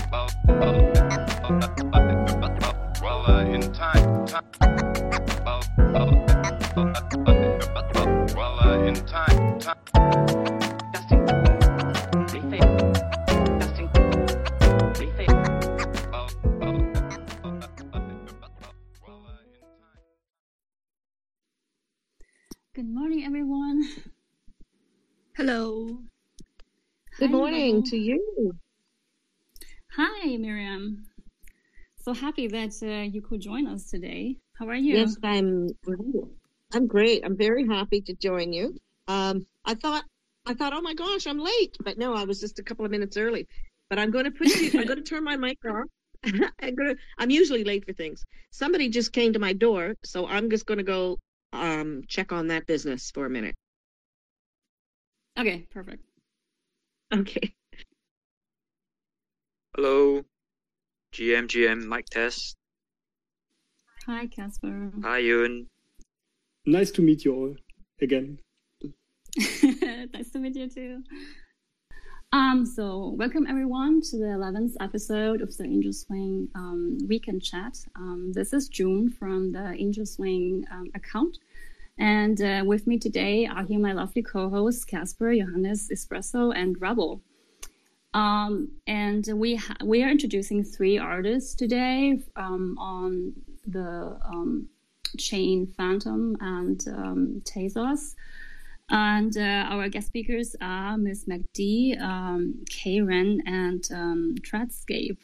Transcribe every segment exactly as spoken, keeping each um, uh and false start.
Well, well, well, uh, in time, time. Well, well, well, uh, in time, time. Testing. Briefing. Testing. Briefing. Well, well, well, uh, in time. Good morning, everyone. Hello. Good Hi, morning Nicole. to you. Hi, Miriam. So happy that uh, you could join us today. How are you? Yes, I'm. I'm great. I'm very happy to join you. Um, I thought, I thought, oh my gosh, I'm late, but no, I was just a couple of minutes early. But I'm going to put you. I'm going to turn my mic off. I'm going to. I'm usually late for things. Somebody just came to my door, so I'm just going to go um, check on that business for a minute. Okay, perfect. Okay. Hello, G M, G M, mic test. Hi, Casper. Hi, Yun. Nice to meet you all again. Nice to meet you too. Um, so welcome everyone to the eleventh episode of the Angel Swing um, Weekend Chat. Um, this is June from the Angel Swing um, account. And uh, with me today are here my lovely co-hosts, Casper, Johannes, Espresso, and Rebel. Um, and we ha- we are introducing three artists today um, on the um, chain Phantom and um, Tezos. And uh, our guest speakers are Miss MacD, um, K-Ren, and um, Treadscape.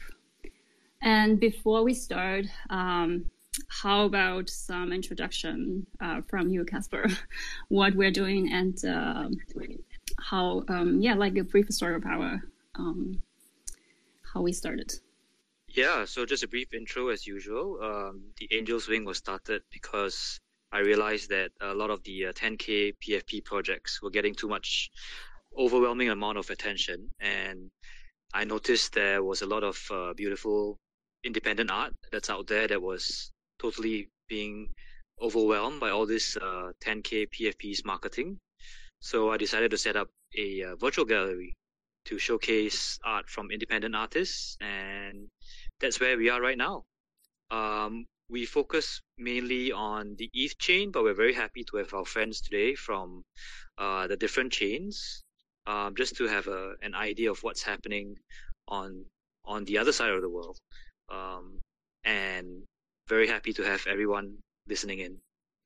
And before we start, um, how about some introduction uh, from you, Casper? What we're doing and uh, how, um, yeah, like a brief story of our um, how we started. Yeah, so just a brief intro as usual. Um, the Angel Swing was started because I realized that a lot of the uh, ten K P F P projects were getting too much overwhelming amount of attention. And I noticed there was a lot of uh, beautiful independent art that's out there that was totally being overwhelmed by all this uh, ten K P F P's marketing. So I decided to set up a uh, virtual gallery to showcase art from independent artists, and that's where we are right now. Um, we focus mainly on the E T H chain, but we're very happy to have our friends today from uh, the different chains, um, just to have a, an idea of what's happening on on the other side of the world. Um, and very happy to have everyone listening in.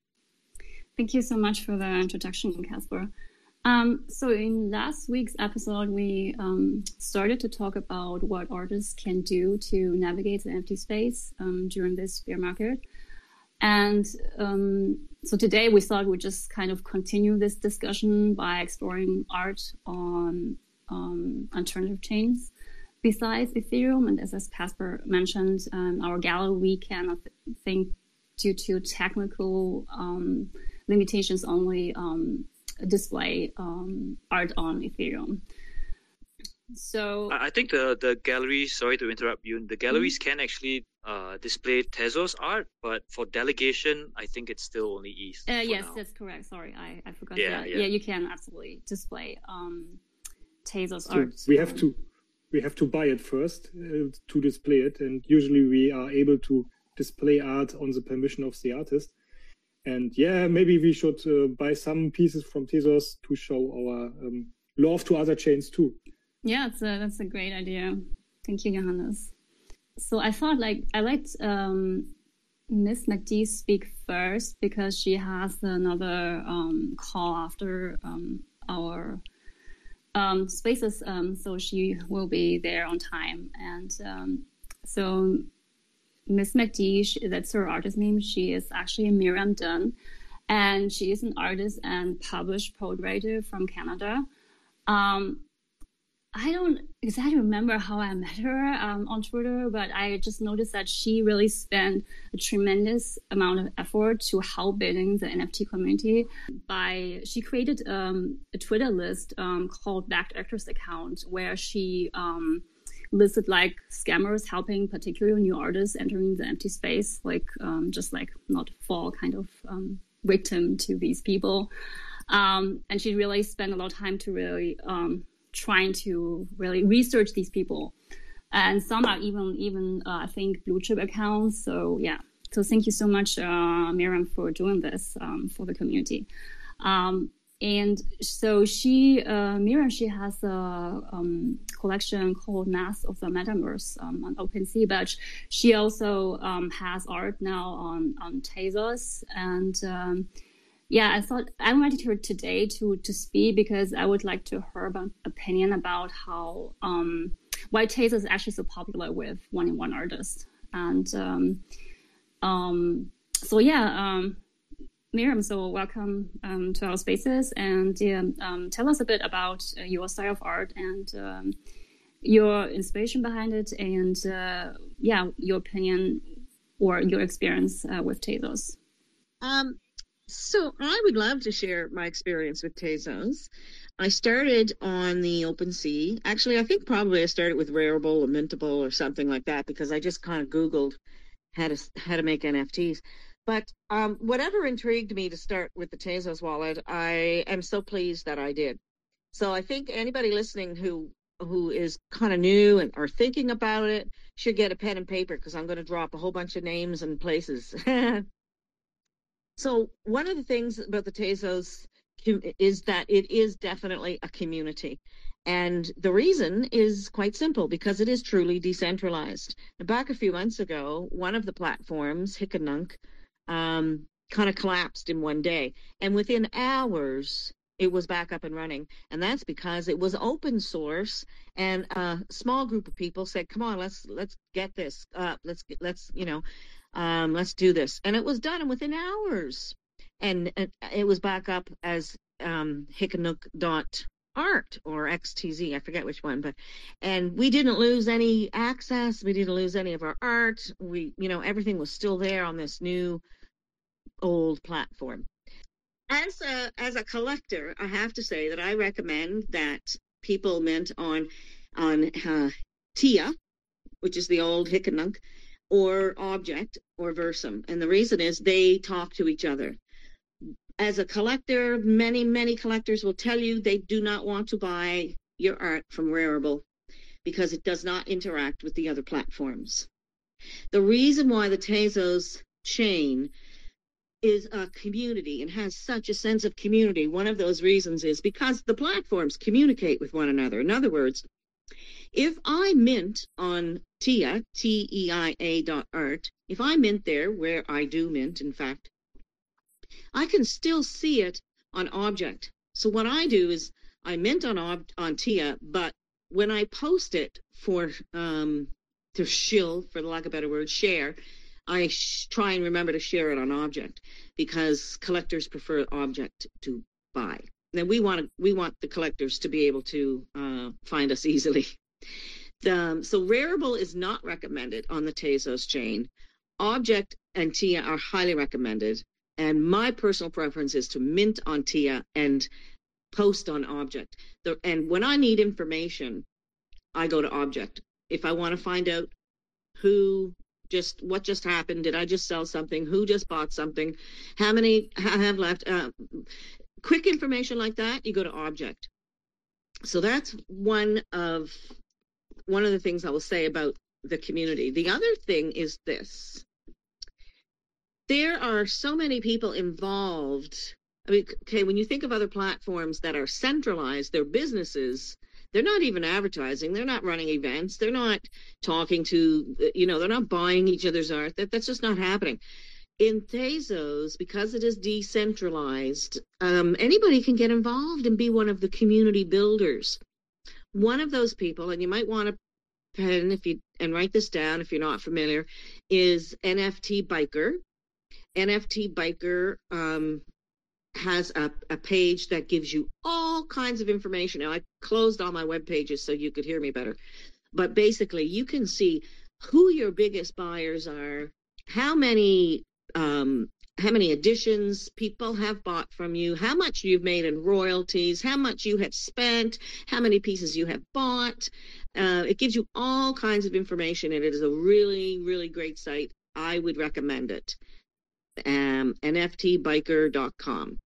Thank you so much for the introduction, Casper. Um, so in last week's episode, we um, started to talk about what artists can do to navigate the N F T space um, during this bear market. And um, so today we thought we'd just kind of continue this discussion by exploring art on um, alternative chains besides Ethereum. And as, as Casper mentioned, um, our gallery, we cannot think due to technical um, limitations only um, display um, art on Ethereum. So I think the, the galleries, sorry to interrupt you, the galleries mm-hmm. can actually uh, display Tezos art, but for delegation, I think it's still only E T H. Uh, yes, now. that's correct. Sorry, I, I forgot yeah, that. Yeah. yeah, you can absolutely display um, Tezos So art. we have to we have to buy it first uh, to display it, and usually we are able to display art on the permission of the artist. And yeah, maybe we should uh, buy some pieces from Tezos to show our um, love to other chains too. Yeah, it's a, that's a great idea. Thank you, Johannes. So I thought like I liked um, Miss MacD speak first because she has another um, call after um, our um, spaces, um, so she will be there on time. And um, so Miss MacD, she, that's her artist name. She is actually Miriam Dunn, and she is an artist and published poet writer from Canada. Um, I don't exactly remember how I met her um, on Twitter, but I just noticed that she really spent a tremendous amount of effort to help building the N F T community. By she created um, a Twitter list um, called Backed Actors Account, where she um, listed like scammers helping particularly new artists entering the N F T space, like um, just like not fall kind of um, victim to these people. Um, and she really spent a lot of time to really um, trying to really research these people. and some are even even uh, I think blue chip accounts. So yeah, so thank you so much, uh, Miriam, for doing this um, for the community. Um, and so she, uh, Miriam, she has a um, collection called Mass of the Metaverse um, on OpenSea, but she also um, has art now on on Tezos. And um, yeah, I thought I invited her today to to speak because I would like to hear her opinion about how um, why Tezos is actually so popular with one-in-one artists. And um, um, so yeah. Um, Miriam, so welcome um, to our spaces, and um, um, tell us a bit about uh, your style of art and um, your inspiration behind it, and uh, yeah, your opinion or your experience uh, with Tezos. Um, so I would love to share my experience with Tezos. I started on the OpenSea. Actually, I think probably I started with Rarible or Mintable or something like that because I just kind of Googled how to how to make N F Ts. But um, whatever intrigued me to start with the Tezos wallet, I am so pleased that I did. So I think anybody listening who who is kind of new and or thinking about it should get a pen and paper because I'm going to drop a whole bunch of names and places. So one of the things about the Tezos is that it is definitely a community. And the reason is quite simple, because it is truly decentralized. Back a few months ago, one of the platforms, Hickenunk, um, kind of collapsed in one day. And within hours, it was back up and running. And that's because it was open source, and a small group of people said, come on, let's let's get this up. Let's, let's you know, um, let's do this. And it was done within hours. And it, it was back up as um, Hickenunk dot art or X T Z, I forget which one, but and we didn't lose any access, we didn't lose any of our art, we you know everything was still there on this new old platform. As a as a collector, I have to say that I recommend that people mint on on uh, Tia, which is the old Hickenunk, or Object or Versum, and the reason is they talk to each other. As a collector, many, many collectors will tell you they do not want to buy your art from Rarible because it does not interact with the other platforms. The reason why the Tezos chain is a community and has such a sense of community, one of those reasons is because the platforms communicate with one another. In other words, if I mint on Tia, T E I A dot art, if I mint there, where I do mint, in fact, I can still see it on Object. So what I do is I mint on ob- on Tia, but when I post it for um, to shill, for the lack of a better word, share, I sh- try and remember to share it on Object because collectors prefer Object to buy. Then we want to, we want the collectors to be able to uh, find us easily. The, so Rarible is not recommended on the Tezos chain. Object and Tia are highly recommended. And my personal preference is to mint on Tia and post on Object. The, and when I need information, I go to Object. If I want to find out who just, what just happened, did I just sell something, who just bought something, how many I have left, uh, quick information like that, you go to Object. So that's one of, one of the things I will say about the community. The other thing is this. There are so many people involved. I mean, okay, when you think of other platforms that are centralized, they're businesses, they're not even advertising, they're not running events, they're not talking to, you know, they're not buying each other's art. That, that's just not happening. In Tezos, because it is decentralized, um, anybody can get involved and be one of the community builders. One of those people, and you might want to pen if you and write this down if you're not familiar, is N F T Biker. N F T Biker um, has a, a page that gives you all kinds of information. Now, I closed all my web pages so you could hear me better. But basically, you can see who your biggest buyers are, how many um, how many editions people have bought from you, how much you've made in royalties, how much you have spent, how many pieces you have bought. Uh, it gives you all kinds of information, and it is a really, really great site. I would recommend it. Um, N F T biker dot com.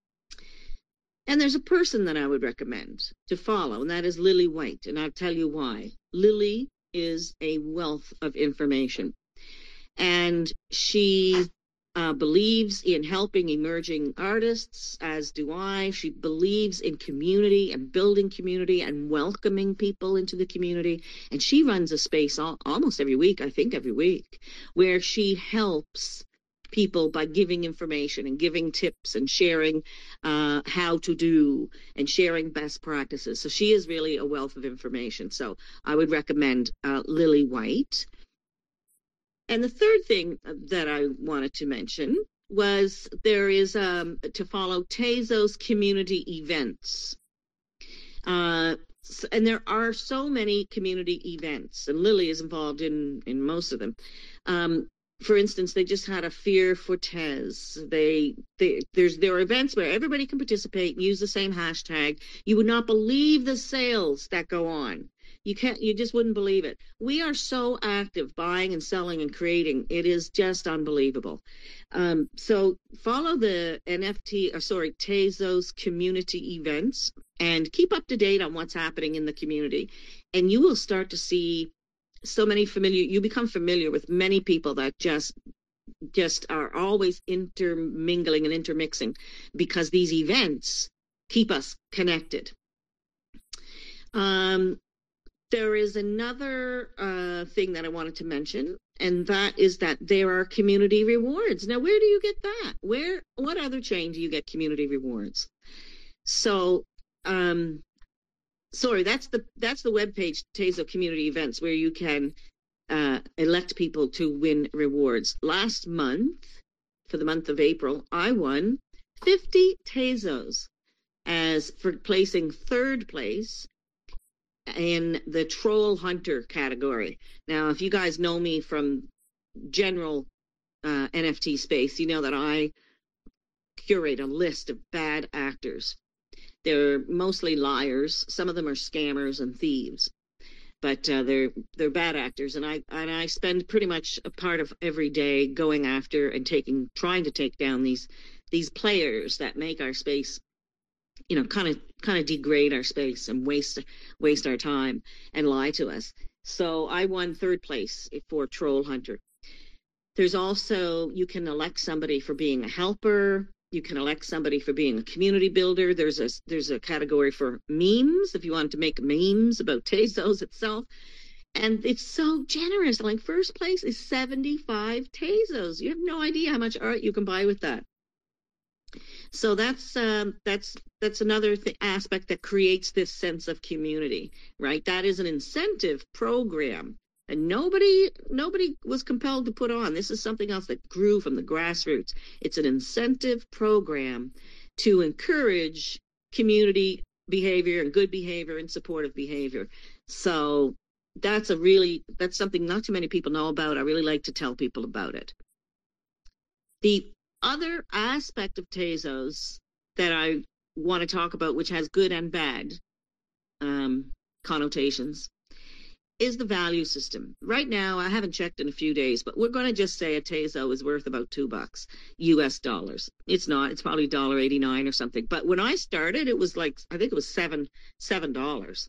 And there's a person that I would recommend to follow, and that is Lily White, and I'll tell you why. Lily is a wealth of information. And she uh, believes in helping emerging artists, as do I. She believes in community and building community and welcoming people into the community. And she runs a space all, almost every week, I think every week, where she helps people by giving information and giving tips and sharing uh, how to do and sharing best practices. So she is really a wealth of information. So I would recommend uh, Lily White. And the third thing that I wanted to mention was there is um, to follow Tezos community events. Uh, and there are so many community events, and Lily is involved in, in most of them. Um, for instance, they just had a Fear for Tez. They, they, there's, there are events where everybody can participate and use the same hashtag. You would not believe the sales that go on. You can't, you just wouldn't believe it. We are so active buying and selling and creating. It is just unbelievable. Um, so follow the N F T, or sorry, Tezos community events and keep up to date on what's happening in the community. And you will start to see so many familiar, you become familiar with many people that just, just are always intermingling and intermixing because these events keep us connected. Um, There is another uh, thing that I wanted to mention, and that is that there are community rewards. Now, where do you get that? Where, what other chain do you get community rewards? So, um, sorry, that's the that's the webpage, Tezo Community Events, where you can uh, elect people to win rewards. Last month, for the month of April, I won fifty Tezos as for placing third place in the Troll Hunter category. Now, if you guys know me from general uh, N F T space, you know that I curate a list of bad actors. They're mostly liars. Some of them are scammers and thieves, but uh, they're they're bad actors. And I and I spend pretty much a part of every day going after and taking, trying to take down these these players that make our space, you know, kind of kind of degrade our space and waste waste our time and lie to us. So I won third place for Troll Hunter. There's also, you can elect somebody for being a helper. You can elect somebody for being a community builder. There's a there's a category for memes, if you want to make memes about Tezos itself. And it's so generous. Like, first place is seventy-five Tezos. You have no idea how much art you can buy with that. So that's um, that's that's another th- aspect that creates this sense of community, right? That is an incentive program, and nobody nobody was compelled to put on. This is something else that grew from the grassroots. It's an incentive program to encourage community behavior and good behavior and supportive behavior. So that's a really that's something not too many people know about. I really like to tell people about it. The other aspect of Tezos that I want to talk about, which has good and bad um, connotations, is the value system. Right now, I haven't checked in a few days, but we're going to just say a Tezo is worth about two bucks U S dollars. It's not. It's probably one dollar eighty-nine or something. But when I started, it was like, I think it was seven seven dollars.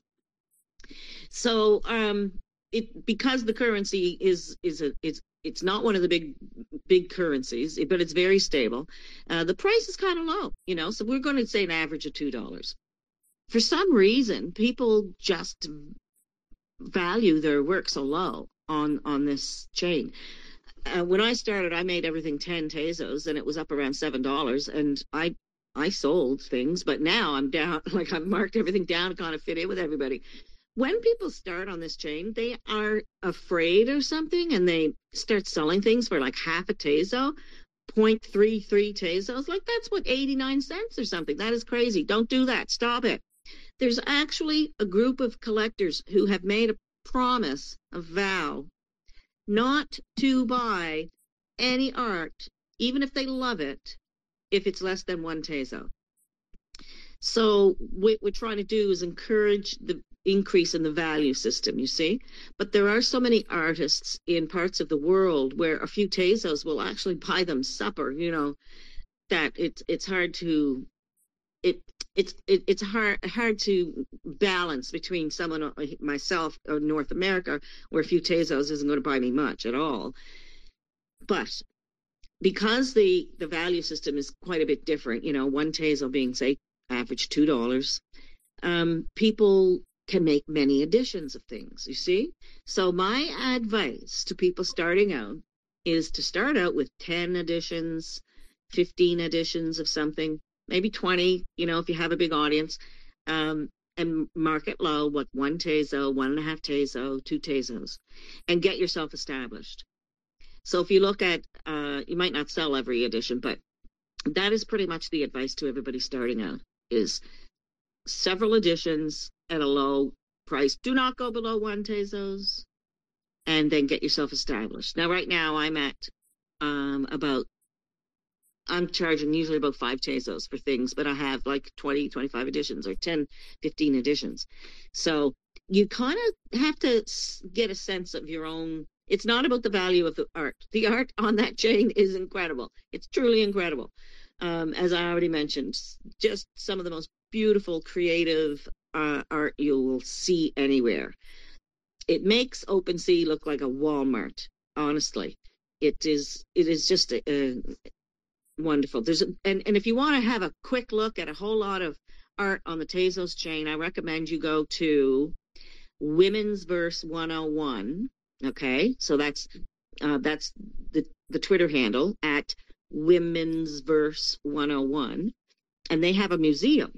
So um, it because the currency is is a it's it's not one of the big big currencies, but it's very stable. Uh, the price is kind of low, you know, so we're going to say an average of two dollars. For some reason, people just value their work so low on, on this chain. Uh, when I started, I made everything ten Tezos, and it was up around seven dollars, and I I sold things, but now I'm down, like I've marked everything down to kind of fit in with everybody. When people start on this chain, they are afraid of something and they start selling things for like half a Tezo, zero point three three Tezos. Like, that's what, eighty-nine cents or something. That is crazy. Don't do that. Stop it. There's actually a group of collectors who have made a promise, a vow, not to buy any art, even if they love it, if it's less than one Tezo. So what we're trying to do is encourage the increase in the value system, you see. But there are so many artists in parts of the world where a few Tezos will actually buy them supper, you know, that it's it's hard to it it's it, it's hard hard to balance between someone like myself or North America, where a few Tezos isn't going to buy me much at all. But because the the value system is quite a bit different, you know, one Tezo being, say, average two dollars, um, people can make many editions of things, you see? So my advice to people starting out is to start out with ten editions, fifteen editions of something, maybe twenty, you know, if you have a big audience, um, and market low, what one Tezo, one and a half Tezo, two Tezos, and get yourself established. So if you look at, uh, you might not sell every edition, but that is pretty much the advice to everybody starting out, is several editions at a low price. Do not go below one Tezos, and then get yourself established. Now, right now I'm at um, about, I'm charging usually about five Tezos for things, but I have like twenty, twenty-five editions or ten, fifteen editions. So you kind of have to get a sense of your own. It's not about the value of the art. The art on that chain is incredible. It's truly incredible. Um, as I already mentioned, just some of the most beautiful, creative uh, art you will see anywhere. It makes OpenSea look like a Walmart. Honestly, it is. It is just a, a wonderful. There's a, and and if you want to have a quick look at a whole lot of art on the Tezos chain, I recommend you go to Women's Verse one oh one. Okay, so that's uh, that's the the Twitter handle at Women's Verse one oh one, and they have a museum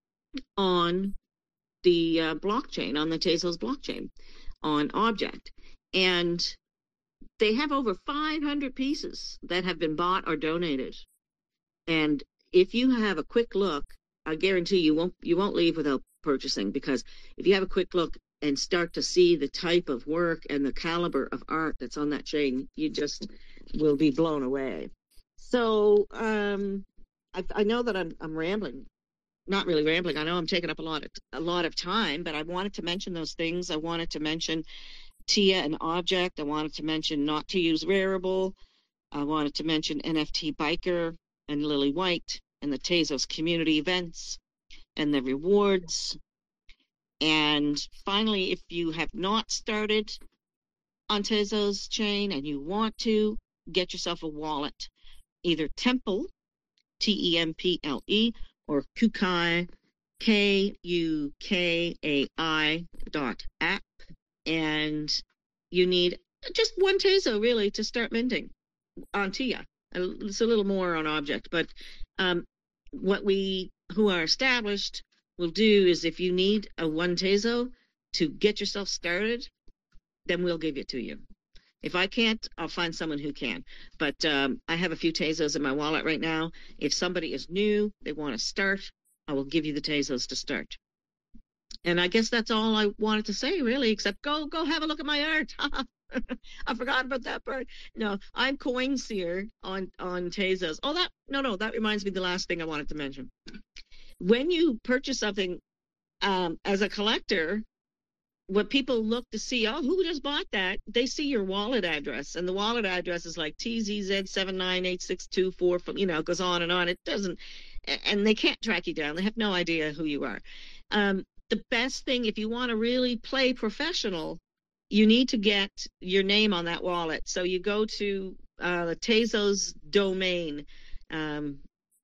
on the uh, blockchain, on the Tezos blockchain, on Object, and they have over five hundred pieces that have been bought or donated. And if you have a quick look, I guarantee you won't you won't leave without purchasing, because if you have a quick look and start to see the type of work and the caliber of art that's on that chain, you just will be blown away. So um, I, I know that I'm, I'm rambling, not really rambling. I know I'm taking up a lot of a lot of time, but I wanted to mention those things. I wanted to mention Tia and Object. I wanted to mention Not to Use Rarible. I wanted to mention N F T Biker and Lily White and the Tezos community events and the rewards. And finally, if you have not started on Tezos chain and you want to, get yourself a wallet, either Temple, T E M P L E, or Kukai, K U K A I dot app. And you need just one Tezo, really, to start minting on Tia. It's a little more on Object, but um, what we who are established will do is, if you need a one Tezo to get yourself started, then we'll give it to you. If I can't, I'll find someone who can. But um, I have a few Tezos in my wallet right now. If somebody is new, they want to start, I will give you the Tezos to start. And I guess that's all I wanted to say, really, except go go have a look at my art. I forgot about that part. No, I'm CoinSeer on, on Tezos. Oh, that, no, no, that reminds me of the last thing I wanted to mention. When you purchase something um, as a collector, what people look to see, oh, who just bought that? They see your wallet address, and the wallet address is like T Z Z seven nine eight six two four, you know, it goes on and on. It doesn't, and they can't track you down. They have no idea who you are. Um, the best thing, if you want to really play professional, you need to get your name on that wallet. So you go to uh, the Tezos domain. Um,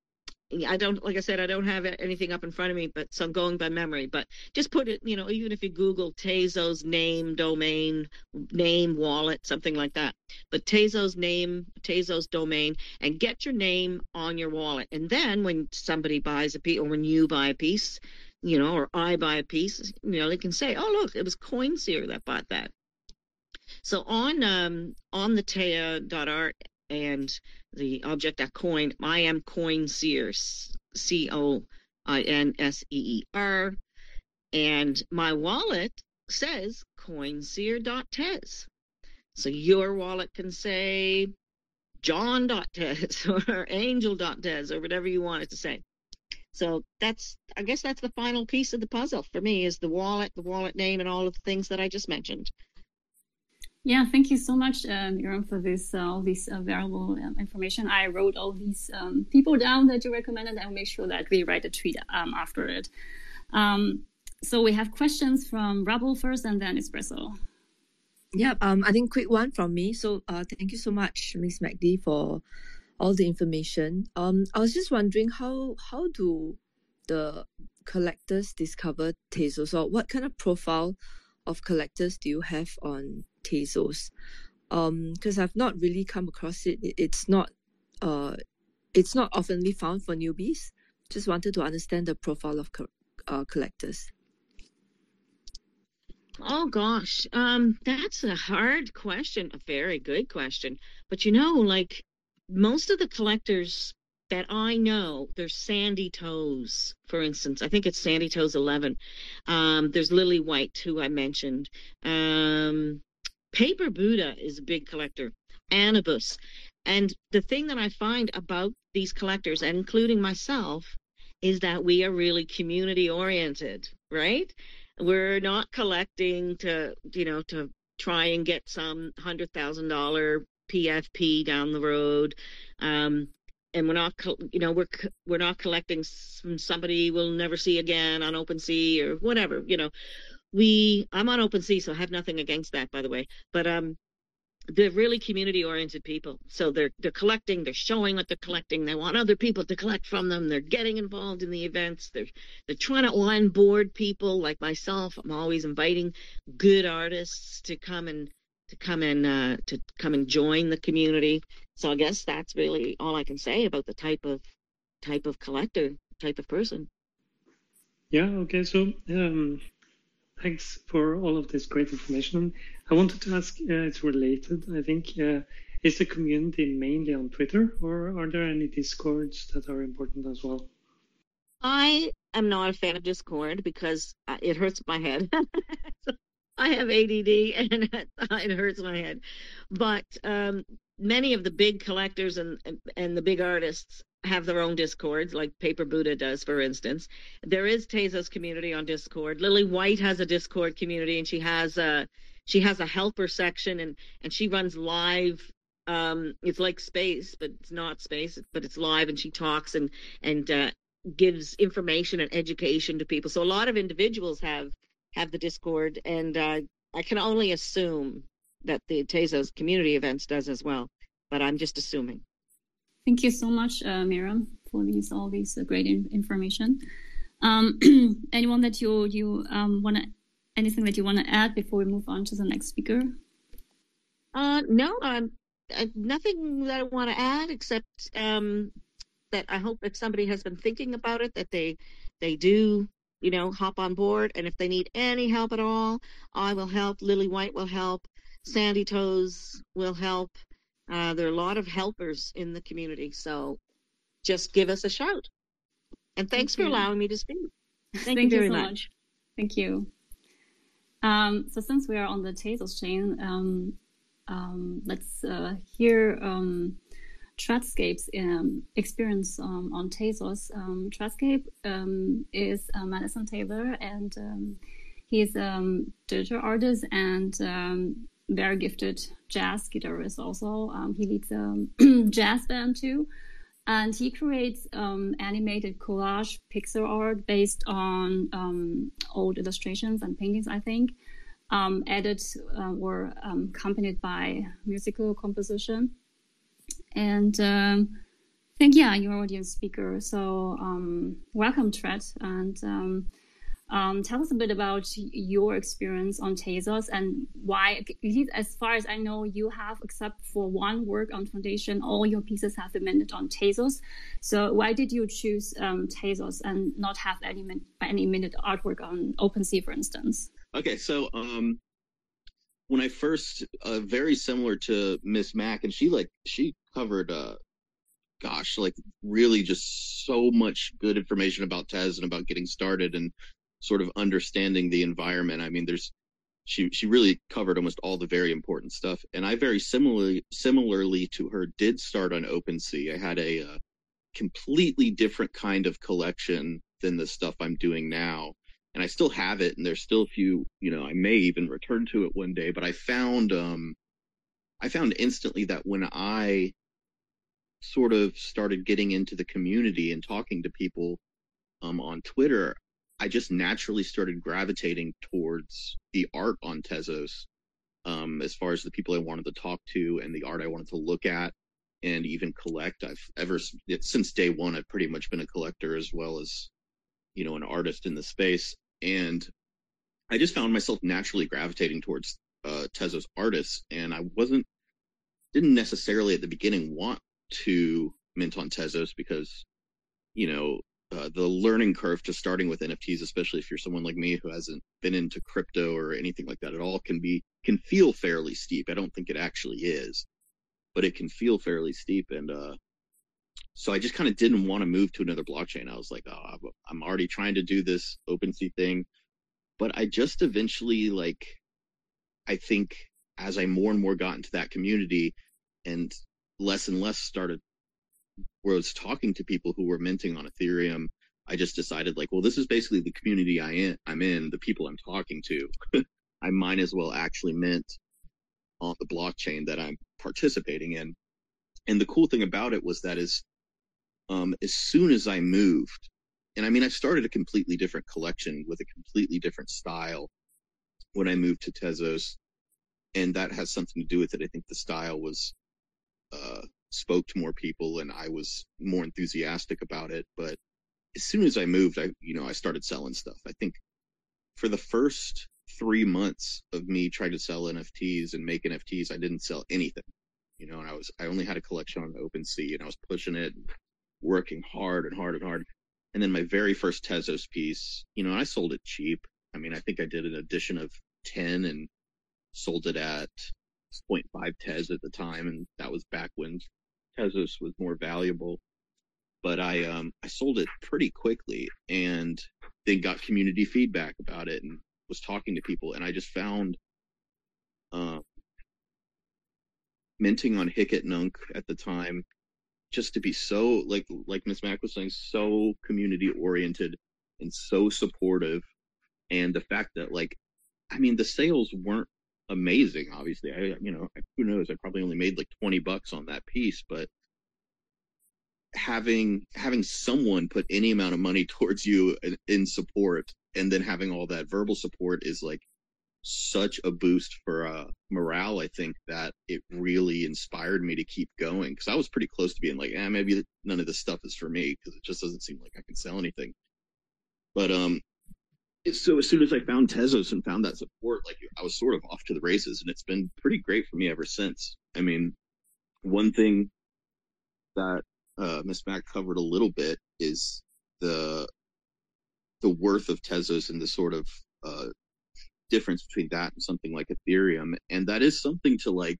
I don't, like I said, I don't have anything up in front of me, but so I'm going by memory. But just put it, you know, even if you Google Tezos name, domain, name, wallet, something like that. But Tezos name, Tezos domain, and get your name on your wallet. And then when somebody buys a piece, or when you buy a piece, you know, or I buy a piece, you know, they can say, oh, look, it was CoinSeer that bought that. So on um, on the Tia dot art and the Object dot coin, I am CoinSeer, C O I N S E E R, and my wallet says CoinSeer dot Tez. So your wallet can say John dot Tez or Angel dot Tez or whatever you want it to say. So that's, I guess that's the final piece of the puzzle for me, is the wallet, the wallet name, and all of the things that I just mentioned. Yeah, thank you so much, uh, Miriam, for this uh, all this uh, valuable um, information. I wrote all these um, people down that you recommended. I'll make sure that we write a tweet um, after it. Um, so we have questions from Rubble first, and then Espresso. Yeah, um, I think quick one from me. So, uh, thank you so much, Miss MacD, for all the information. Um, I was just wondering how how do the collectors discover Tezos, or what kind of profile of collectors do you have on Tezos? Um, because I've not really come across it. it. It's not, uh, it's not oftenly found for newbies. Just wanted to understand the profile of co- uh, collectors. Oh gosh, um, that's a hard question. A very good question. But you know, like most of the collectors that I know, there's Sandy Toes, for instance. I think it's Sandy Toes eleven. Um, there's Lily White, who I mentioned. Um, Paper Buddha is a big collector. Anubis. And the thing that I find about these collectors, and including myself, is that we are really community oriented, right? We're not collecting to, you know, to try and get some hundred thousand dollar P F P down the road, um, and we're not, you know, we're we're not collecting from somebody we'll never see again on OpenSea or whatever. You know, we I'm on OpenSea, so I have nothing against that, by the way. But um, they're really community-oriented people. So they're they're collecting, they're showing what they're collecting. They want other people to collect from them. They're getting involved in the events. They're they're trying to onboard people like myself. I'm always inviting good artists to come and to come and uh, to come and join the community. So I guess that's really all I can say about the type of type of collector, type of person. Yeah. Okay. So. Um... Thanks for all of this great information. I wanted to ask, uh, it's related, I think, uh, is the community mainly on Twitter, or are there any Discords that are important as well? I am not a fan of Discord because uh, it hurts my head. I have A D D and it hurts my head. But um, many of the big collectors and, and the big artists have their own Discords, like Paper Buddha does, for instance. There is Tezos community on Discord. Lily White has a Discord community, and she has a she has a helper section, and and she runs live. Um, it's like Space, but it's not Space, but it's live, and she talks and and uh, gives information and education to people. So a lot of individuals have have the Discord, and uh, I can only assume that the Tezos community events does as well, but I'm just assuming. Thank you so much, uh, Miriam, for these all these uh, great in- information. Um, anyone that you you um, want to anything that you want to add before we move on to the next speaker? Uh, no, um, uh, nothing that I want to add except um, that I hope if somebody has been thinking about it, that they they do, you know, hop on board. And if they need any help at all, I will help. Lily White will help. Sandy Toes will help. Uh, there are a lot of helpers in the community, so just give us a shout. And thanks Thank for you. allowing me to speak. Thank, Thank you very you so much. much. Thank you. Um, so since we are on the Tezos chain, um, um, let's uh, hear um, Treadscape's um, experience um, on Tezos. Um, Treadscape um, is uh, Madison Taylor, and um, he's a um, digital artist and um, very gifted jazz guitarist also. Um, he leads a jazz band too. And he creates um, animated collage pixel art based on um, old illustrations and paintings, I think, um, added uh, or um, accompanied by musical composition. And um, I think, yeah, you're already a speaker. So um, welcome, Tread. And um, Um, tell us a bit about your experience on Tezos and why, as far as I know, you have, except for one work on Foundation, all your pieces have been minted on Tezos. So why did you choose um, Tezos and not have any any minted artwork on OpenSea, for instance? Okay, so um, when I first, uh, very similar to Miss Mac, and she like she covered, uh, gosh, like really just so much good information about Tez and about getting started and sort of understanding the environment. I mean, there's, she, she really covered almost all the very important stuff. And I very similarly, similarly to her did start on OpenSea. I had a uh, completely different kind of collection than the stuff I'm doing now. and I still have it, and there's still a few, you know, I may even return to it one day, but I found, um, I found instantly that when I sort of started getting into the community and talking to people um, on Twitter, I just naturally started gravitating towards the art on Tezos, um, as far as the people I wanted to talk to and the art I wanted to look at and even collect. I've ever, since day one, I've pretty much been a collector as well as, you know, an artist in the space. And I just found myself naturally gravitating towards uh, Tezos artists. And I wasn't, didn't necessarily at the beginning want to mint on Tezos because, you know, uh, the learning curve to starting with N F Ts, especially if you're someone like me who hasn't been into crypto or anything like that at all, can be, can feel fairly steep. I don't think it actually is, but it can feel fairly steep. And, uh, so I just kind of didn't want to move to another blockchain. I was like, oh, I'm already trying to do this OpenSea thing. But I just eventually, like, I think as I more and more got into that community and less and less started, where I was talking to people who were minting on Ethereum, I just decided, like, well, this is basically the community I in, I'm in, the people I'm talking to. I might as well actually mint on the blockchain that I'm participating in. And the cool thing about it was that is, um, as soon as I moved, and I mean, I started a completely different collection with a completely different style when I moved to Tezos. And that has something to do with it. I think the style was, uh, spoke to more people and I was more enthusiastic about it. But as soon as I moved, I, you know, I started selling stuff. I think for the first three months of me trying to sell N F Ts and make N F Ts, I didn't sell anything, you know, and I was, I only had a collection on OpenSea and I was pushing it, working hard and hard and hard. And then my very first Tezos piece, you know, I sold it cheap. I mean, I think I did an edition of ten and sold it at zero point five Tez at the time. And that was back when Tezos was more valuable. But I, um, I sold it pretty quickly and then got community feedback about it and was talking to people. And I just found, uh, minting on Hic et Nunc at the time, just to be so, like like Miss Mac was saying, so community oriented and so supportive. And the fact that, like, I mean, the sales weren't amazing, obviously. I, you know, who knows? I probably only made like twenty bucks on that piece, but having having someone put any amount of money towards you in, in support, and then having all that verbal support is like such a boost for uh, morale. I think that it really inspired me to keep going, because I was pretty close to being like, eh, maybe none of this stuff is for me because it just doesn't seem like I can sell anything. But um, it's, so as soon as I found Tezos and found that support, like, I was sort of off to the races, and it's been pretty great for me ever since. I mean, one thing that uh, Miss Mac covered a little bit is the the worth of Tezos and the sort of uh, difference between that and something like Ethereum. And that is something to, like,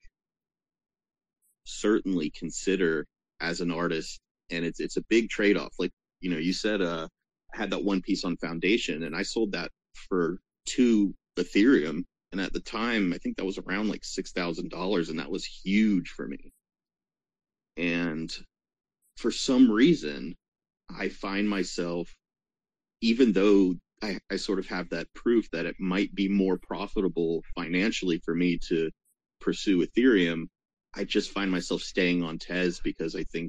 certainly consider as an artist. And it's, it's a big trade-off. Like, you know, you said, uh, I had that one piece on Foundation and I sold that for two Ethereum. And at the time, I think that was around like six thousand dollars. And that was huge for me. And for some reason, I find myself, even though I, I sort of have that proof that it might be more profitable financially for me to pursue Ethereum, I just find myself staying on Tez because I think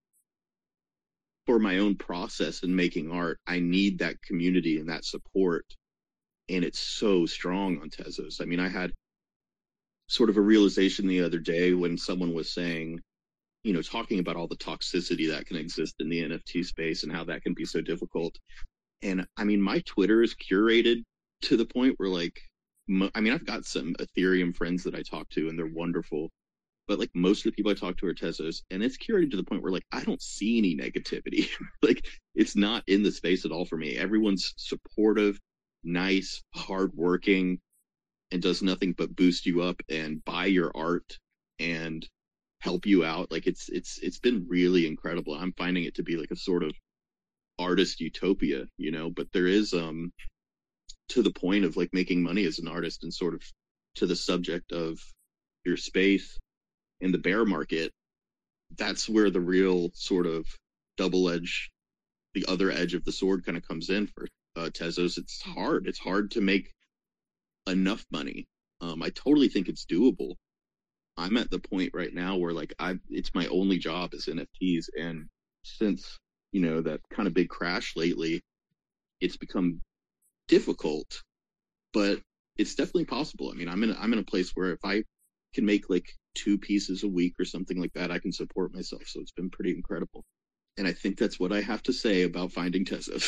for my own process in making art, I need that community and that support. And it's so strong on Tezos. I mean, I had sort of a realization the other day when someone was saying, you know, talking about all the toxicity that can exist in the N F T space and how that can be so difficult. And I mean, my Twitter is curated to the point where, like, mo- I mean, I've got some Ethereum friends that I talk to and they're wonderful, but like most of the people I talk to are Tezos, and it's curated to the point where, like, I don't see any negativity. Like, it's not in the space at all for me. Everyone's supportive, nice, hardworking, and does nothing but boost you up and buy your art and help you out. Like, it's, it's, it's been really incredible. I'm finding it to be like a sort of artist utopia, you know, but there is, um, to the point of like making money as an artist and sort of to the subject of your space in the bear market, that's where the real sort of double edge, the other edge of the sword kind of comes in for uh, Tezos, it's hard. It's hard to make enough money. Um, I totally think it's doable. I'm at the point right now where like I, it's my only job is N F Ts, and since you know that kind of big crash lately, it's become difficult, but it's definitely possible. I mean, I'm in a, I'm in a place where if I can make like two pieces a week or something like that, I can support myself. So it's been pretty incredible. And I think that's what I have to say about finding Tezos.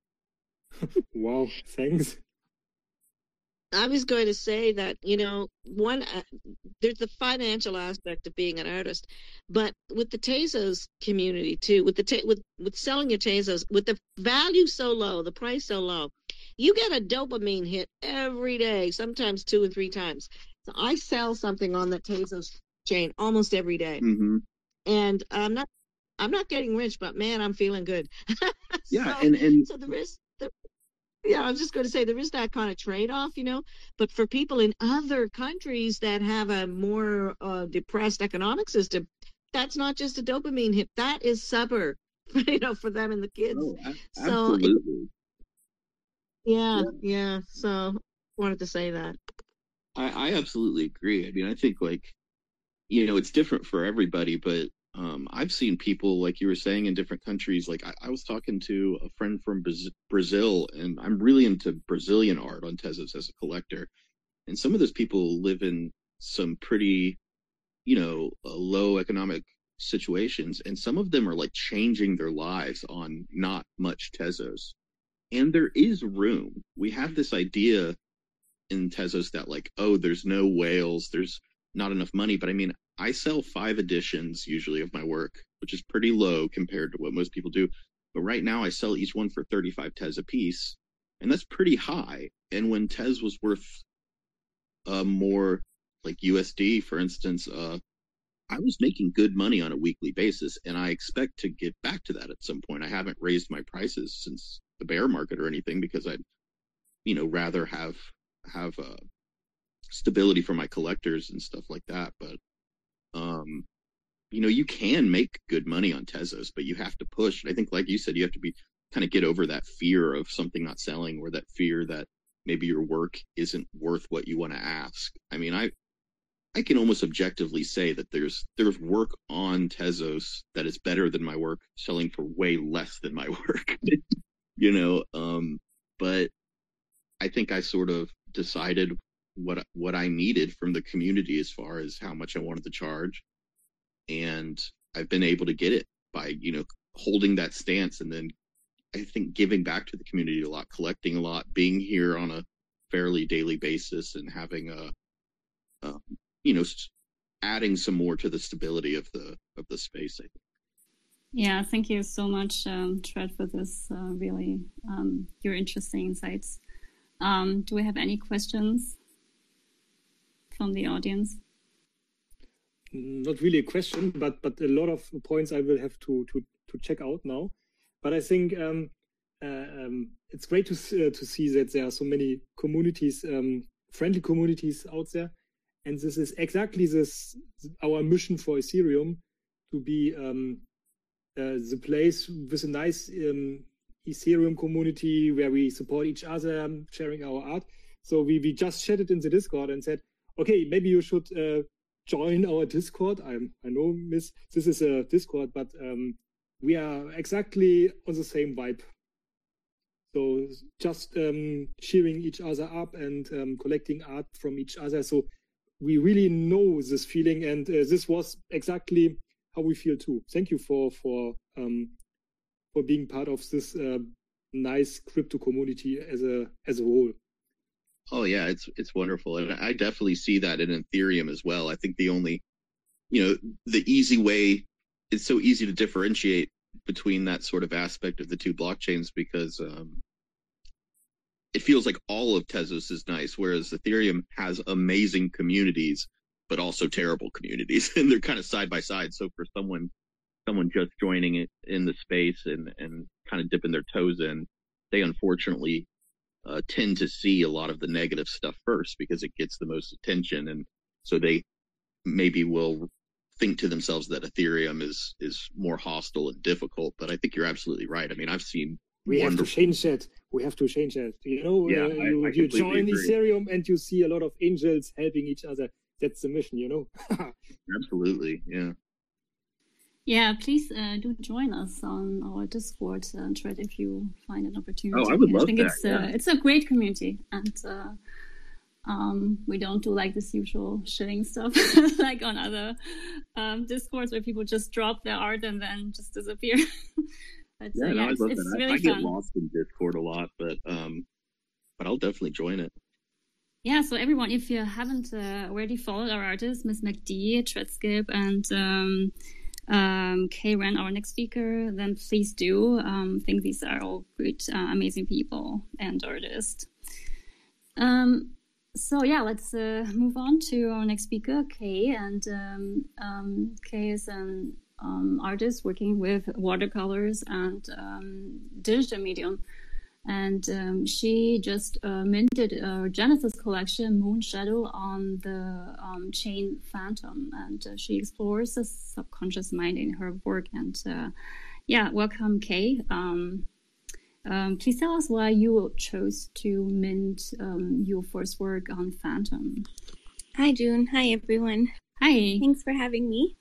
Wow, thanks. I was going to say that, you know, one, uh, there's the financial aspect of being an artist, but with the Tezos community too, with the ta- with with selling your Tezos, with the value so low, the price so low, you get a dopamine hit every day, sometimes two and three times. So I sell something on that Tezos chain almost every day, Mm-hmm. and I'm not I'm not getting rich, but man, I'm feeling good. Yeah, so, and and so there is. There, Yeah, I was just going to say there is that kind of trade-off, you know. But for people in other countries that have a more uh, depressed economic system, that's not just a dopamine hit. That is supper, you know, for them and the kids. oh, a- So, it, absolutely. yeah, Yeah, yeah. So, wanted to say that. I, I absolutely agree. I mean, I think like you know, it's different for everybody, but um, I've seen people, like you were saying, in different countries. Like I, I was talking to a friend from Braz- Brazil, and I'm really into Brazilian art on Tezos as a collector. And some of those people live in some pretty, you know, uh, low economic situations, and some of them are like changing their lives on not much Tezos. And there is room. We have this idea in Tezos that like, oh, there's no whales, there's not enough money. But I mean, I sell five editions usually of my work, which is pretty low compared to what most people do. But right now I sell each one for thirty-five Tez a piece, and that's pretty high. And when Tez was worth uh, more, like U S D, for instance, uh, I was making good money on a weekly basis, and I expect to get back to that at some point. I haven't raised my prices since the bear market or anything because I'd, you know, rather have have uh, stability for my collectors and stuff like that. But um, you know, you can make good money on Tezos, but you have to push. I think, like you said, you have to be kind of get over that fear of something not selling, or that fear that maybe your work isn't worth what you want to ask. I mean, I I can almost objectively say that there's there's work on Tezos that is better than my work selling for way less than my work. you know, um, but I think I sort of decided what what I needed from the community as far as how much I wanted to charge, and I've been able to get it by, you know, holding that stance, and then I think giving back to the community a lot, collecting a lot, being here on a fairly daily basis, and having a, um, you know, adding some more to the stability of the of the space, I think. Yeah, thank you so much, um, Tread, for this uh, really um, your interesting insights. Um, do we have any questions from the audience? Not really a question, but but a lot of points I will have to to to check out now. But I think um, uh, um, it's great to see, uh, to see that there are so many communities, um, friendly communities out there, and this is exactly this our mission for Ethereum, to be um, uh, the place with a nice um, Ethereum community where we support each other, sharing our art. So we we just chatted in the Discord and said, okay, maybe you should uh, join our Discord. I'm I know, Miss, this is a Discord, but um, we are exactly on the same vibe. So just um, cheering each other up and um, collecting art from each other. So we really know this feeling, and uh, this was exactly how we feel too. Thank you for for um, for being part of this uh, nice crypto community as a as a whole. Oh yeah, it's it's wonderful, and I definitely see that in Ethereum as well. I think the only, you know, the easy way, it's so easy to differentiate between that sort of aspect of the two blockchains, because um, it feels like all of Tezos is nice, whereas Ethereum has amazing communities, but also terrible communities, and they're kind of side by side. So for someone someone just joining it in the space and and kind of dipping their toes in, they unfortunately Uh, tend to see a lot of the negative stuff first because it gets the most attention, and so they maybe will think to themselves that Ethereum is is more hostile and difficult. But I think you're absolutely right. I mean, I've seen We have to Wonderful. change that. We have to change that. You know, Yeah, uh, I- you, I you completely join agree. Ethereum and you see a lot of angels helping each other. That's the mission, you know. Absolutely. Yeah. Yeah, please uh, do join us on our Discord uh, thread if you find an opportunity. Oh, I would love think that, it's yeah. uh, it's a great community, and uh, um, we don't do like this usual shitting stuff like on other um, Discords where people just drop their art and then just disappear. But Yeah, uh, no, yeah, I it's, love it's that. I, really I get fun. lost in Discord a lot, but um, but I'll definitely join it. Yeah, so everyone, if you haven't uh, already followed our artists, Miss MacD, Treadskip, and um, um, Kay Ren, our next speaker, then please do. Um, I think these are all great, uh, amazing people and artists. Um, so yeah, let's uh, move on to our next speaker, Kay. And um, um, Kay is an um, artist working with watercolors and um, digital medium. And um, she just uh, minted a Genesis collection, Moon Shadow, on the um, chain Phantom. And uh, she explores the subconscious mind in her work. And uh, yeah, welcome, Kay. Um, um, please tell us why you chose to mint um, your first work on Phantom. Hi, June. Hi, everyone. Hi. Thanks for having me.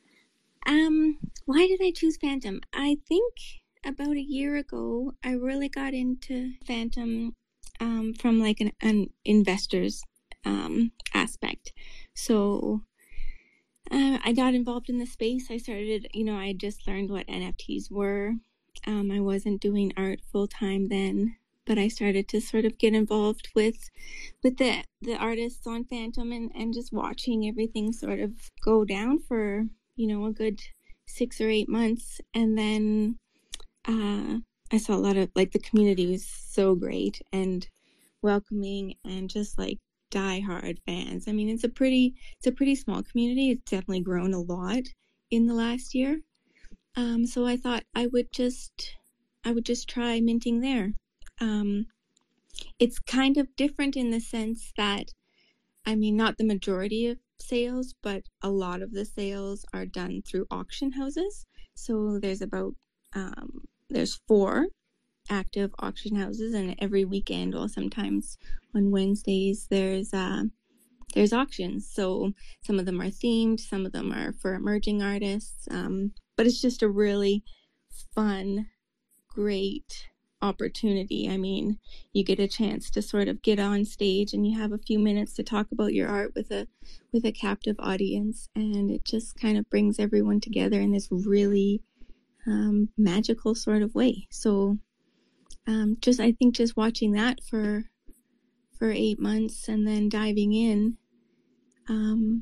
Um, why did I choose Phantom? I think about a year ago, I really got into Phantom um, from like an, an investor's um, aspect. So uh, I got involved in the space. I started, you know, I had just learned what N F Ts were. Um, I wasn't doing art full time then, but I started to sort of get involved with with the the artists on Phantom and, and just watching everything sort of go down for, you know, a good six or eight months. And then uh, I saw a lot of, like, the community was so great and welcoming and just like diehard fans. I mean, it's a pretty, it's a pretty small community. It's definitely grown a lot in the last year. Um, so I thought I would just, I would just try minting there. Um, it's kind of different in the sense that, I mean, not the majority of sales, but a lot of the sales are done through auction houses. So there's about, um, there's four active auction houses, and every weekend, or sometimes on Wednesdays, there's uh, there's auctions. So some of them are themed, some of them are for emerging artists. Um, but it's just a really fun, great opportunity. I mean, you get a chance to sort of get on stage and you have a few minutes to talk about your art with a with a captive audience, and it just kind of brings everyone together in this really um, magical sort of way. So um, just I think just watching that for for eight months and then diving in, um,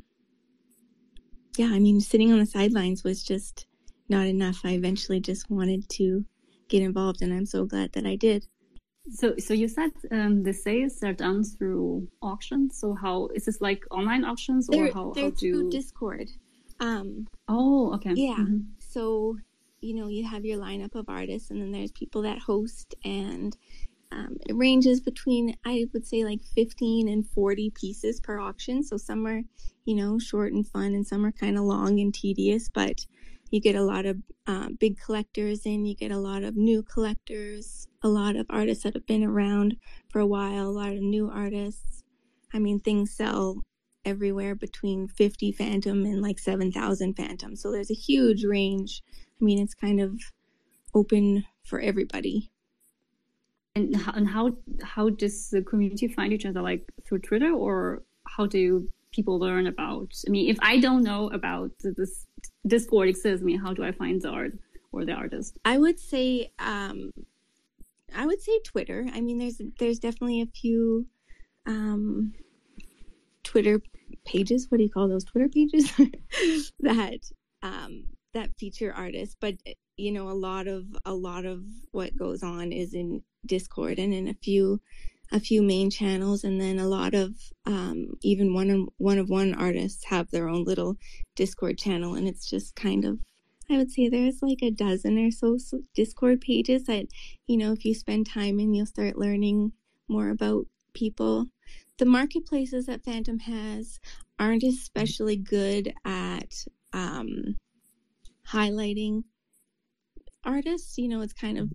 yeah, I mean, sitting on the sidelines was just not enough. I eventually just wanted to get involved, and I'm so glad that I did. So, so you said um, the sales are done through auctions. So, how is this like online auctions, or They're, how? they're how through do... Discord. Um, oh, okay. Yeah. Mm-hmm. So, you know, you have your lineup of artists, and then there's people that host, and um, it ranges between, I would say, like fifteen and forty pieces per auction. So some are, you know, short and fun, and some are kind of long and tedious, but you get a lot of uh, big collectors in, you get a lot of new collectors, a lot of artists that have been around for a while, a lot of new artists. I mean, things sell everywhere between fifty Phantom and like seven thousand Phantom. So there's a huge range. I mean, it's kind of open for everybody. And how, and how how does the community find each other? Like through Twitter, or how do people learn about? I mean, if I don't know about this Discord exists, I mean, how do I find the art or the artist? I would say, um, I would say Twitter. I mean, there's there's definitely a few um, Twitter pages. What do you call those Twitter pages that um, that feature artists? But you know, a lot of a lot of what goes on is in Discord and in a few a few main channels, and then a lot of um, even one of one of one artists have their own little Discord channel, and it's just kind of, I would say there's like a dozen or so Discord pages that, you know, if you spend time in, you'll start learning more about people. The marketplaces that Phantom has aren't especially good at um, highlighting artists. You know, it's kind of just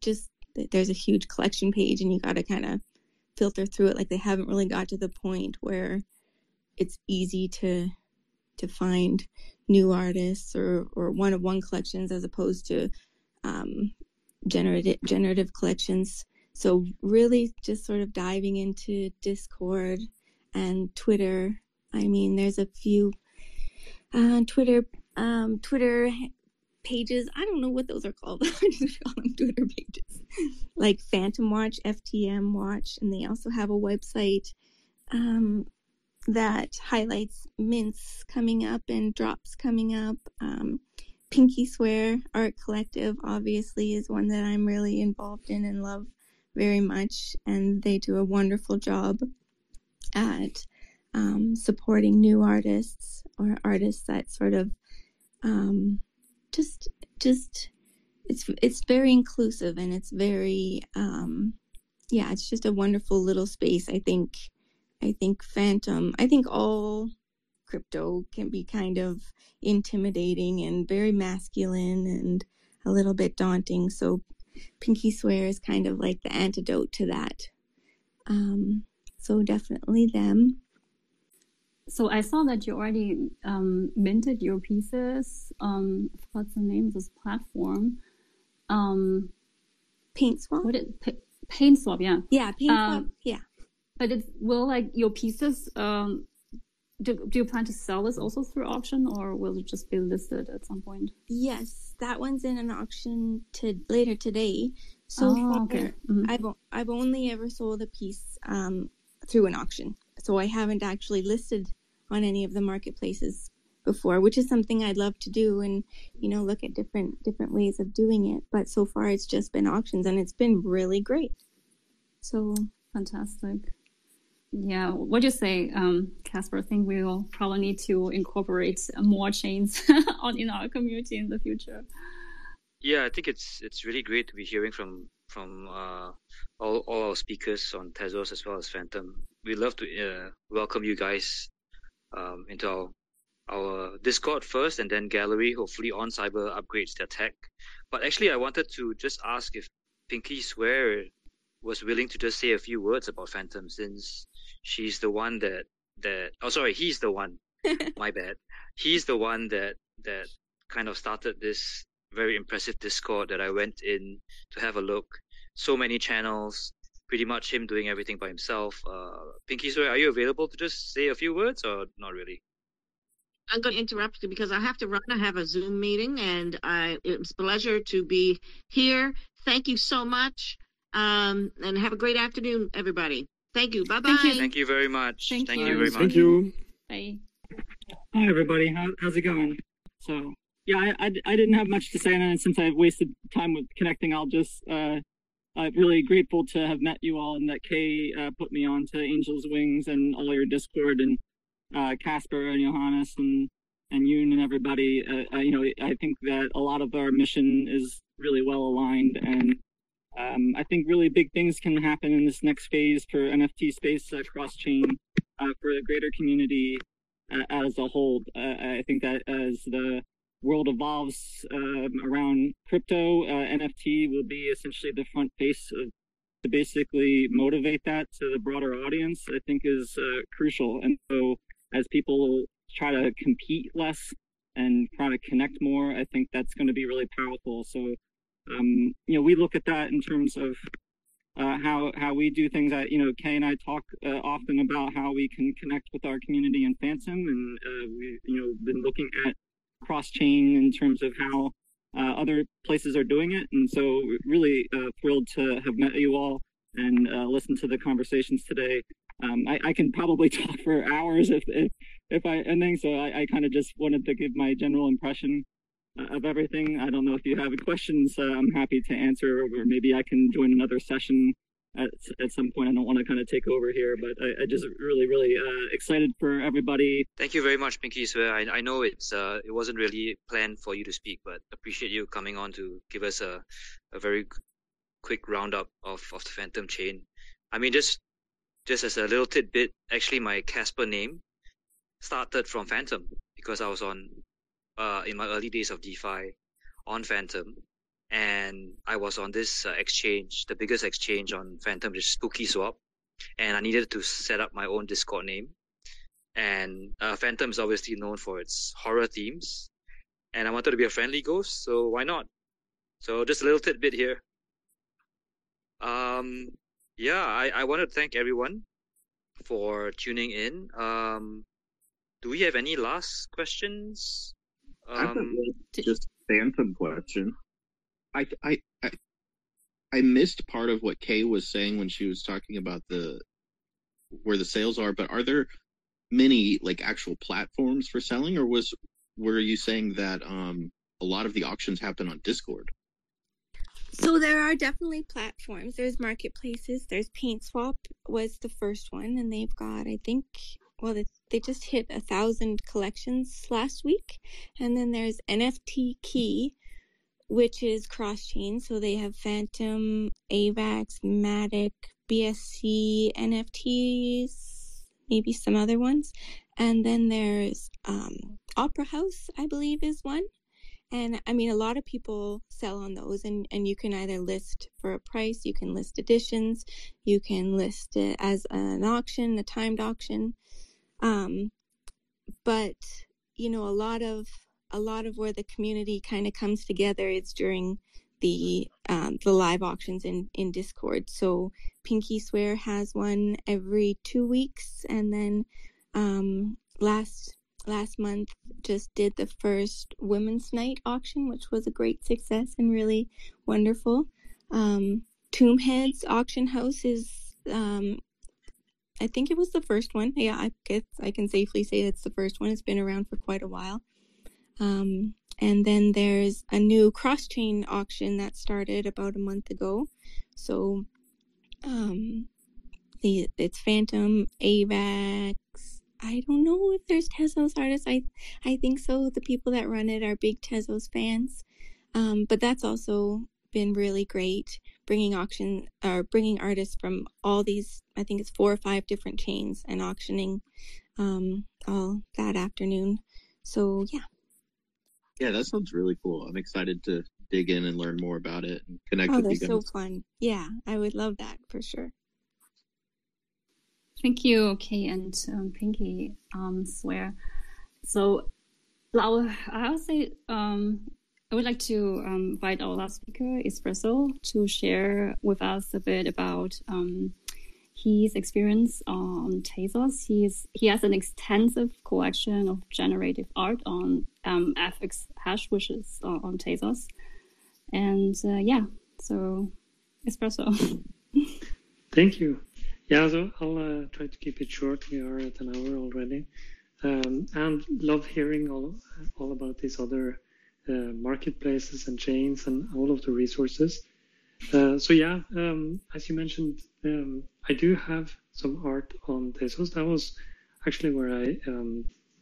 there's a huge collection page and you got to kind of filter through it. Like they haven't really got to the point where it's easy to to find new artists or, or one-of-one collections as opposed to um, generative generative collections. So really just sort of diving into Discord and Twitter. I mean, there's a few uh, Twitter um, Twitter pages. I don't know what those are called. I just call them Twitter pages. Like Phantom Watch, F T M Watch, and they also have a website um, that highlights mints coming up and drops coming up. Um, Pinky Swear Art Collective obviously is one that I'm really involved in and love very much, and they do a wonderful job at um, supporting new artists or artists that sort of um, just just it's it's very inclusive, and it's very um, yeah, it's just a wonderful little space. I think I think Phantom, I think all crypto can be kind of intimidating and very masculine and a little bit daunting. So Pinky Swear is kind of like the antidote to that. Um, so definitely them. So I saw that you already um, minted your pieces. Um, what's the name of this platform? Um, PaintSwap? What it pa- PaintSwap, yeah. Yeah, PaintSwap, Um, yeah. But it will like your pieces. Um, do, do you plan to sell this also through auction, or will it just be listed at some point? Yes, that one's in an auction to later today. So Oh, far, okay. Mhm. I've o- I've only ever sold a piece um, through an auction. So I haven't actually listed on any of the marketplaces before, which is something I'd love to do and, you know, look at different different ways of doing it. But so far it's just been auctions, and it's been really great. So Fantastic. Yeah, what do you say, um, Casper? I think we'll probably need to incorporate more chains on in our community in the future. Yeah, I think it's it's really great to be hearing from from uh, all all our speakers on Tezos as well as Phantom. We'd love to uh, welcome you guys um, into our our Discord first, and then Gallery. Hopefully, On Cyber upgrades their tech. But actually, I wanted to just ask if Pinky Swear was willing to just say a few words about Phantom, since she's the one that that. Oh, sorry, he's the one. My bad. He's the one that that kind of started this very impressive Discord that I went in to have a look. So many channels, pretty much him doing everything by himself. Uh, Pinky Swear, are you available to just say a few words or not really? I'm going to interrupt you because I have to run. I have a Zoom meeting, and I, it's a pleasure to be here. Thank you so much, um, and have a great afternoon, everybody. Thank you. Bye-bye. Thank you. Thank you very much. Thank Thank you. you very much. Thank you. Bye. Hi, everybody. How, how's it going? So, yeah, I, I, I didn't have much to say, and since I've wasted time with connecting, I'll just, uh, I'm really grateful to have met you all, and that Kay uh, put me on to Angel's Wings and all your Discord, and uh, Casper and Johannes and, and Yoon and everybody. Uh, uh, you know, I think that a lot of our mission is really well aligned, and um, I think really big things can happen in this next phase for N F T space, uh, cross-chain, uh, for the greater community uh, as a whole. Uh, I think that as the world evolves um, around crypto, uh, N F T will be essentially the front face of, to basically motivate that to the broader audience, I think is uh, crucial. And so as people try to compete less and try to connect more, I think that's going to be really powerful. So, um, you know, we look at that in terms of uh, how how we do things. That, you know, Kay and I talk uh, often about how we can connect with our community in Phantom, and uh, we, you know, been looking at cross-chain in terms of how uh, other places are doing it. And so really uh, thrilled to have met you all and uh, listen to the conversations today. Um, I, I can probably talk for hours if if, if I ending, so I, I kind of just wanted to give my general impression uh, of everything. I don't know if you have questions, uh, I'm happy to answer, or maybe I can join another session at, at some point. I don't want to kind of take over here, but I, I just really, really uh, excited for everybody. Thank you very much, Pinky Swear. I, I know it's uh, it wasn't really planned for you to speak, but appreciate you coming on to give us a, a very quick roundup of, of the Phantom chain. I mean, just just as a little tidbit, actually my Casper name started from Phantom because I was on uh, in my early days of DeFi on Phantom, and I was on this uh, exchange, the biggest exchange on Phantom, which is SpookySwap, and I needed to set up my own Discord name. And uh, Phantom is obviously known for its horror themes, and I wanted to be a friendly ghost, so why not? So just a little tidbit here. Um, yeah, I, I want to thank everyone for tuning in. Um, do we have any last questions? I have Um, a just Phantom question. I, I, I, I missed part of what Kay was saying when she was talking about the where the sales are, but are there many like actual platforms for selling, or was were you saying that um a lot of the auctions happen on Discord? So there are definitely platforms. There's marketplaces. There's PaintSwap was the first one, and they've got, I think, well, they, they just hit a thousand collections last week. And then there's N F T Key, which is cross-chain. So they have Phantom, AVAX, Matic, B S C, N F Ts, maybe some other ones. And then there's um, Opera House, I believe, is one. And I mean, a lot of people sell on those, and, and you can either list for a price, you can list editions, you can list it as an auction, a timed auction. Um, but, you know, a lot of, a lot of where the community kind of comes together is during the, um, the live auctions in, in Discord. So Pinky Swear has one every two weeks. And then, um, last, last month just did the first Women's Night auction, which was a great success and really wonderful. Um, Tombheads Auction House is, um, I think it was the first one. Yeah, I guess I can safely say it's the first one. It's been around for quite a while. Um, and then there's a new cross-chain auction that started about a month ago. So, um, the it's Phantom, AVAX. I don't know if there's Tezos artists. I I think so. The people that run it are big Tezos fans. Um, but that's also been really great, bringing auction or bringing artists from all these. I think it's four or five different chains and auctioning um, all that afternoon. So yeah. Yeah, that sounds really cool. I'm excited to dig in and learn more about it and connect Oh, with they're you guys. so fun. Yeah, I would love that for sure. Thank you, Kay and um, Pinky um, Swear. So, I'll, I'll say um, I would like to um, invite our last speaker, Espresso, to share with us a bit about um, his experience on Tezos. He's, he has an extensive collection of generative art on um, F X Hash, which is uh, on Tezos. And uh, yeah, so Espresso. Thank you. Yeah, so I'll uh, try to keep it short. We are at an hour already. Um, and love hearing all, all about these other uh, marketplaces and chains and all of the resources. Uh, so yeah, um, as you mentioned, um, I do have some art on Tezos. That was actually where I um,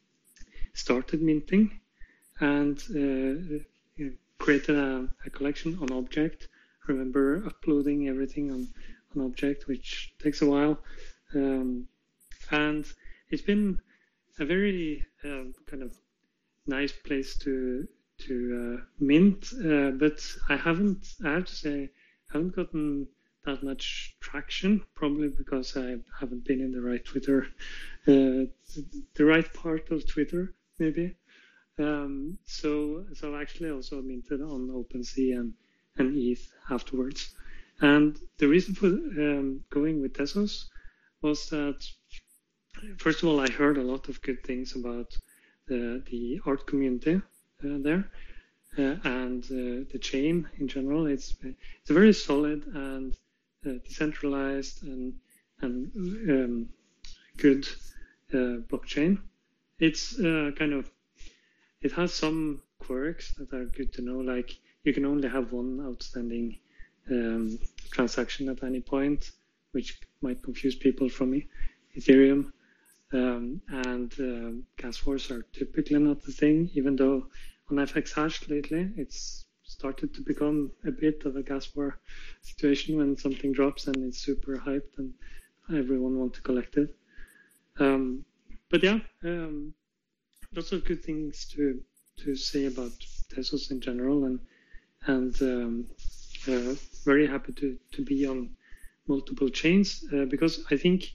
started minting and uh, created a, a collection on Object. I remember uploading everything on an object, which takes a while, um, and it's been a very um, kind of nice place to to uh, mint. Uh, but I haven't, I have to say, I haven't gotten that much traction. Probably because I haven't been in the right Twitter, uh, the right part of Twitter, maybe. Um, so so I actually also minted on OpenSea and and E T H afterwards. And the reason for um, going with Tezos was that, first of all, I heard a lot of good things about the, the art community uh, there uh, and uh, the chain in general. It's it's a very solid and uh, decentralized and and um, good uh, blockchain. It's uh, kind of it has some quirks that are good to know, like you can only have one outstanding Um, transaction at any point, which might confuse people from Ethereum. Um, and um, gas wars are typically not the thing, even though on F X Hash lately, it's started to become a bit of a gas war situation when something drops and it's super hyped and everyone wants to collect it. Um, but yeah, um, lots of good things to to say about Tezos in general, and and um, uh, very happy to, to be on multiple chains uh, because I think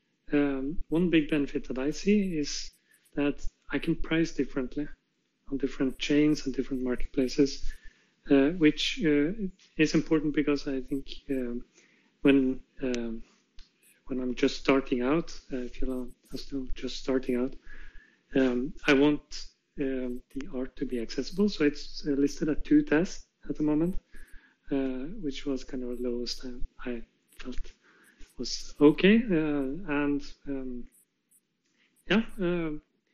um, one big benefit that I see is that I can price differently on different chains and different marketplaces, uh, which uh, is important because I think um, when um, when I'm just starting out, uh, I feel I'm still just starting out, um, I want um, the art to be accessible. So it's uh, listed at two T E S at the moment, uh, which was kind of the lowest I, I felt was okay. Uh, and um, yeah, uh,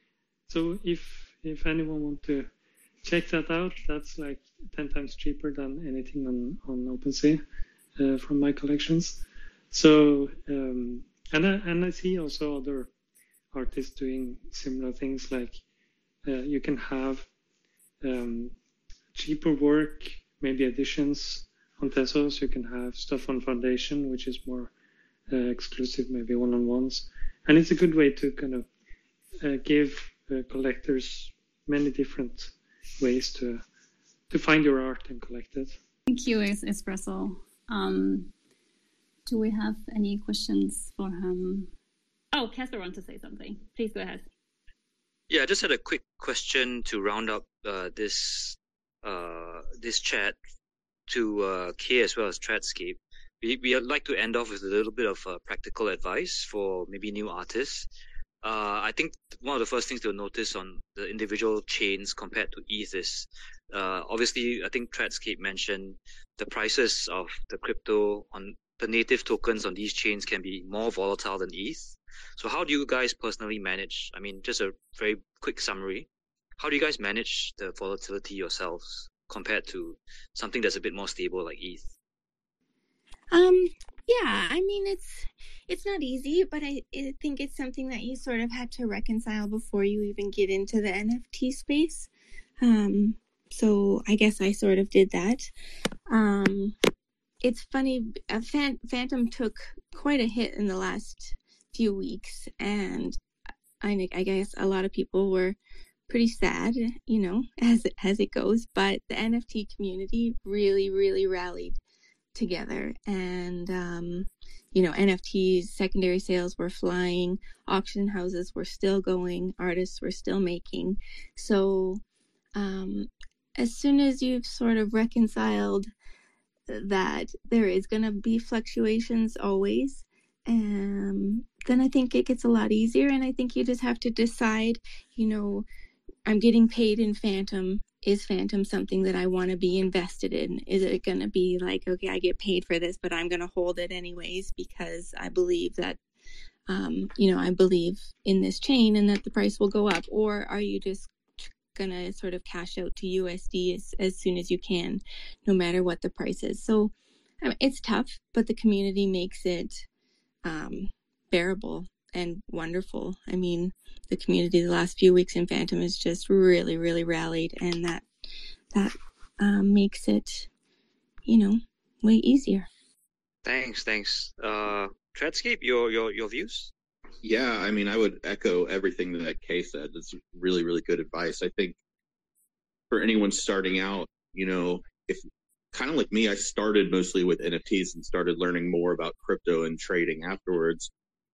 so if if anyone want to check that out, that's like ten times cheaper than anything on, on OpenSea uh, from my collections. So, um, and, I, and I see also other artists doing similar things, like uh, you can have um, cheaper work, maybe editions on Tezos. You can have stuff on Foundation, which is more uh, exclusive, maybe one-on-ones. And it's a good way to kind of uh, give uh, collectors many different ways to to find your art and collect it. Thank you, Espresso. Um, do we have any questions for him? Oh, Casper wants to say something. Please go ahead. Yeah, I just had a quick question to round up uh, this uh, this chat to uh, Kay as well as Tradscape. We we would like to end off with a little bit of uh, practical advice for maybe new artists. Uh, I think one of the first things to notice on the individual chains compared to E T H is uh, obviously, I think Tradscape mentioned the prices of the crypto on the native tokens on these chains can be more volatile than E T H. So how do you guys personally manage? I mean, just a very quick summary. How do you guys manage the volatility yourselves compared to something that's a bit more stable like E T H? Um, yeah, I mean, it's it's not easy, but I, I think it's something that you sort of had to reconcile before you even get into the N F T space. Um, so I guess I sort of did that. Um, it's funny, uh, Phan- Phantom took quite a hit in the last few weeks, and I, I guess a lot of people were pretty sad, you know, as it, as it goes, but the N F T community really, really rallied together, and um you know, N F Ts, secondary sales were flying, auction houses were still going, artists were still making. So um as soon as you've sort of reconciled that there is going to be fluctuations always, um then I think it gets a lot easier. And I think you just have to decide, you know, I'm getting paid in Phantom. Is Phantom something that I want to be invested in? Is it going to be like, okay, I get paid for this, but I'm going to hold it anyways because I believe that, um, you know, I believe in this chain and that the price will go up? Or are you just going to sort of cash out to U S D as, as soon as you can, no matter what the price is? So I mean, it's tough, but the community makes it um, bearable and wonderful. I mean, the community the last few weeks in Phantom has just really, really rallied, and that that um, makes it, you know, way easier. Thanks, thanks. Uh, Tradscape, your your your views? Yeah, I mean, I would echo everything that Kay said. It's really, really good advice. I think for anyone starting out, you know, if kind of like me, I started mostly with N F Ts and started learning more about crypto and trading afterwards.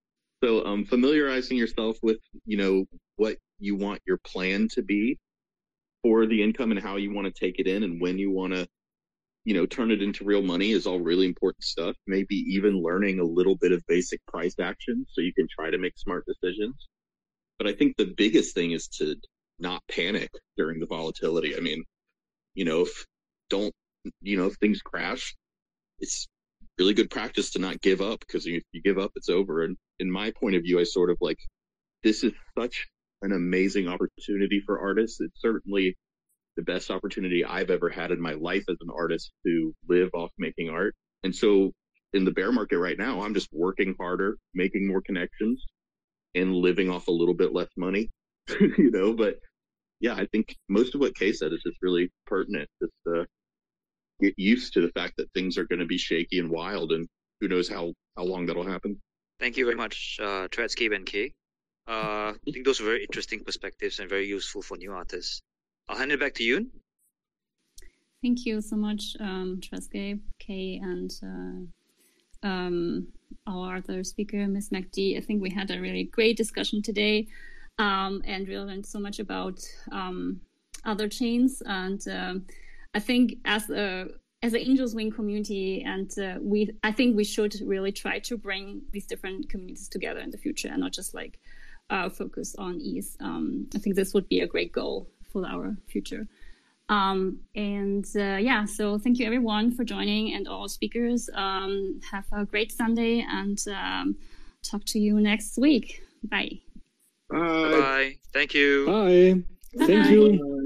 So um, familiarizing yourself with, you know, what you want your plan to be for the income and how you want to take it in and when you want to, you know, turn it into real money is all really important stuff. Maybe even learning a little bit of basic price action so you can try to make smart decisions. But I think the biggest thing is to not panic during the volatility. I mean, you know, if don't, you know, if things crash, it's really good practice to not give up, because if you give up, it's over. And in my point of view, I sort of like, this is such an amazing opportunity for artists. It's certainly the best opportunity I've ever had in my life as an artist to live off making art. And so in the bear market right now, I'm just working harder, making more connections, and living off a little bit less money, you know. But yeah, I think most of what Kay said is just really pertinent. Just uh, get used to the fact that things are going to be shaky and wild, and who knows how, how long that'll happen. Thank you very much, uh, Tradscape and Kay. Uh, I think those are very interesting perspectives and very useful for new artists. I'll hand it back to you. Thank you so much, um, Trescape, Kay, and uh, um, our other speaker, Miz MacD. I think we had a really great discussion today, um, and we learned so much about um, other chains. And um, I think as a as an Angels Wing community, and uh, we, I think we should really try to bring these different communities together in the future, and not just like uh, focus on E T H. Um, I think this would be a great goal for our future. Um, and uh, yeah, so thank you everyone for joining, and all speakers. Um, have a great Sunday, and um, talk to you next week. Bye. Bye. Bye. Thank you. Bye. Bye. Thank you.